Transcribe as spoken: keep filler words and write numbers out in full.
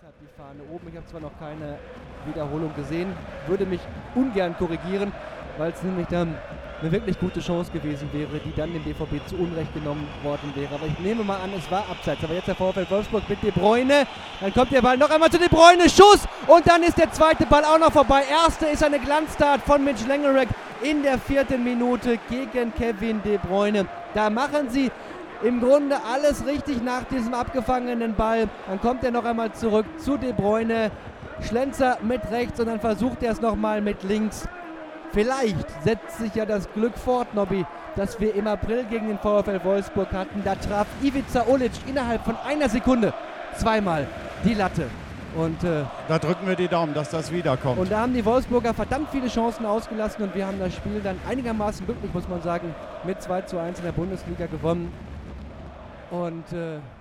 hat die Fahne oben. Ich habe zwar noch keine Wiederholung gesehen, würde mich ungern korrigieren, weil es nämlich dann eine wirklich gute Chance gewesen wäre, die dann dem B V B zu Unrecht genommen worden wäre. Aber ich nehme mal an, es war abseits. Aber jetzt der VfL Wolfsburg mit De Bruyne. Dann kommt der Ball noch einmal zu De Bruyne. Schuss! Und dann ist der zweite Ball auch noch vorbei. Erste ist eine Glanztat von Mitch Langerak in der vierten Minute gegen Kevin De Bruyne. Da machen sie im Grunde alles richtig nach diesem abgefangenen Ball. Dann kommt er noch einmal zurück zu De Bruyne. Schlenzer mit rechts und dann versucht er es nochmal mit links. Vielleicht setzt sich ja das Glück fort, Nobby, das wir im April gegen den VfL Wolfsburg hatten. Da traf Ivica Olic innerhalb von einer Sekunde zweimal die Latte. Und, äh, da drücken wir die Daumen, dass das wiederkommt. Und da haben die Wolfsburger verdammt viele Chancen ausgelassen und wir haben das Spiel dann einigermaßen glücklich, muss man sagen, mit zwei zu eins in der Bundesliga gewonnen. Und äh,